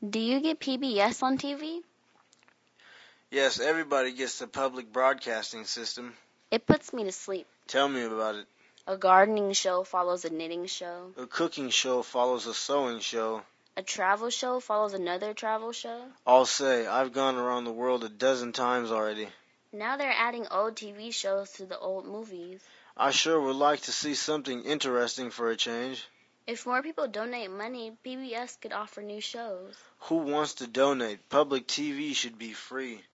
Do you get PBS on TV? Yes, everybody gets the public broadcasting system. It puts me to sleep. Tell me about it. A gardening show follows a knitting show. A cooking show follows a sewing show. A travel show follows another travel show. I'll say, I've gone around the world a dozen times already. Now they're adding old TV shows to the old movies. I sure would like to see something interesting for a change. If more people donate money, PBS could offer new shows. Who wants to donate? Public TV should be free.